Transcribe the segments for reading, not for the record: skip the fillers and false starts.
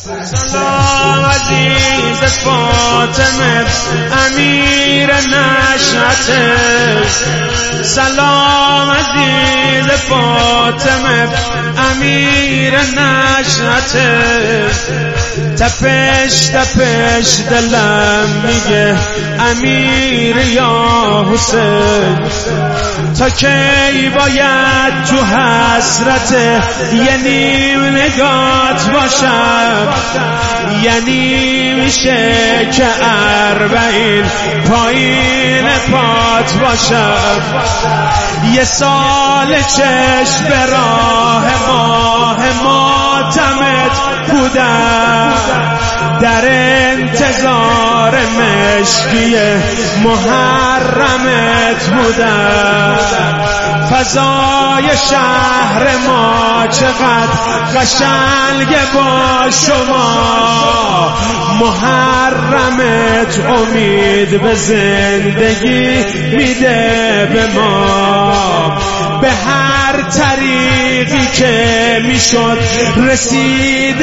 سلام عزیز فاطمه امیر نشأت، سلام عزیز فاطمه امیر نشأت، تپش تپش دلم میگه امیر یا حسین، تا کی باید تو حسرت یه نیم نگات باشم، یعنی میشه که 40 پایین پات باشم، یه سال چشم به راه ماه ماتمت بودم، در انتظار مشکی محرمت بودم، فضای شهر ما چقدر قشنگه با شما، محرمت امید به زندگی میده به ما، به هر طریقی که میشد رسید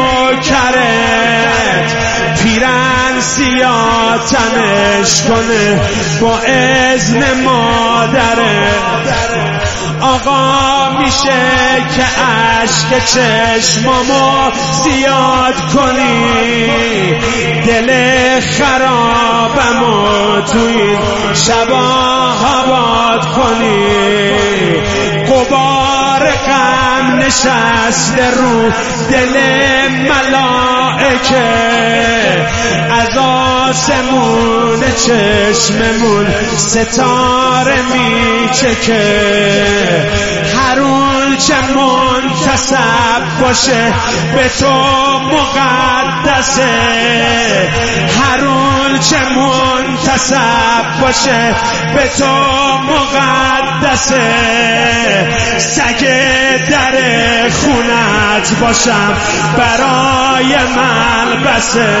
نوکرت، پیرن سیاه تنش کنه با اذن مادرت، آقا میشه که اشک چشمامو زیاد کنی، دل خرابمو تو این شبا آباد کنی، غبار غم نشسته رو دل ملائکه، از آسمون چشممون ستاره میچکه، هر اون چه منتسب باشه به تو مقدسه، هر اون چه منتسب باشه به تو مقدسه، سگ در خونت باشم برای ملبسه،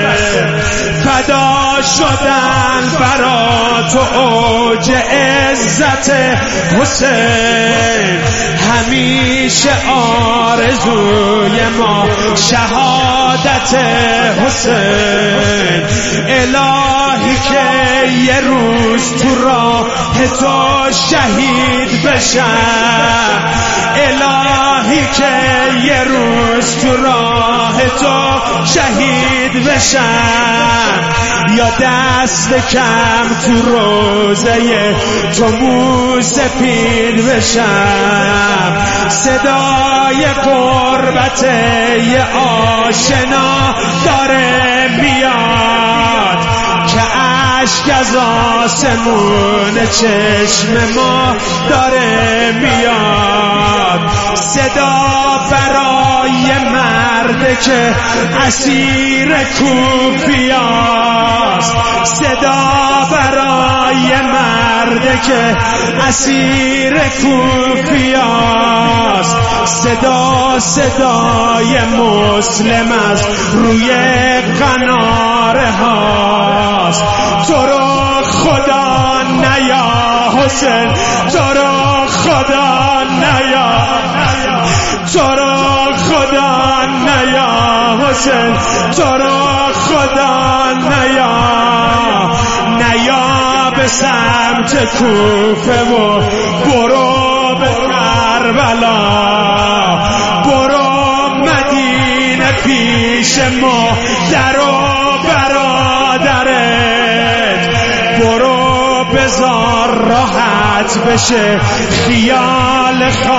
فدا شدن برا تو اوج عزت حسین، همیشه آرزوی ما شهادت حسین، الهی که یه روز تو راه تو شهید بشم، الهی که یه روز تو راه تو شهید بشم، یا دست کم تو روزه تو موسفید بشم، صدای قربت یه آشنا داره میاد، که اشک از آسمون چشم ما داره میاد، صدا برای مرد که اسیر کوفیاست، صدا برای مرد که اسیر کوفیاست، صدا صدای مسلم از روی قناره هاست، تو رو خدا نیا حسین، تو رو خدا نیا، تو رو خدا نیا حسین، تو رو خدا نیا، نیا به سمت کوفه و برو به کربلا، برو مدینه پیش ما در و برادرت، برو بزار راحت بشه خیال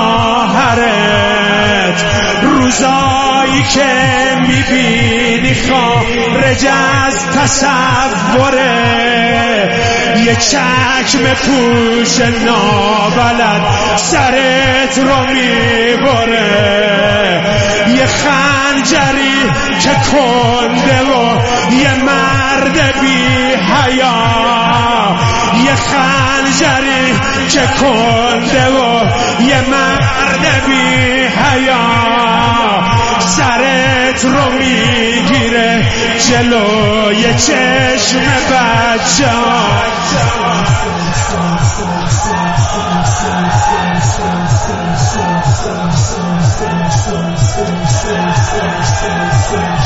خواهرت، روزایی که میبینی خارج از تصوره، یه چکم پوش نابلد سرت رو میبره، یه خنجری که کنده و یه مرد بی حیا، یه خنجری که کنده و یه مرد بی حیا، سرت رو میگیره جلوی چشم بچه ها.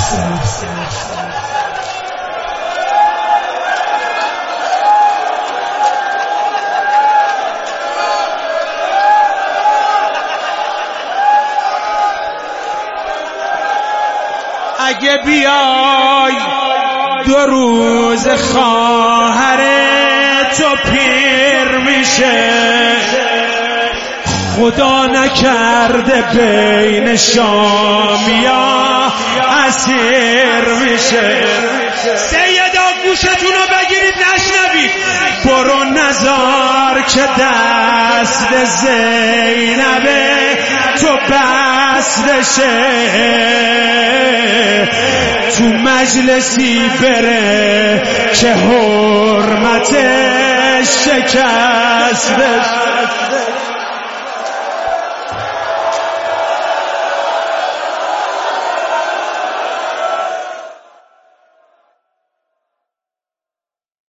اگه بیای 2 روز خواهر تو پیر میشه، خدا نکرده بین شامیا اسیر میشه. سیدا گوشتونو بگیرید نشنوید، برو نزار که دست زینبه تو بستشه، تو مجلسی بره که حرمتش شکسته.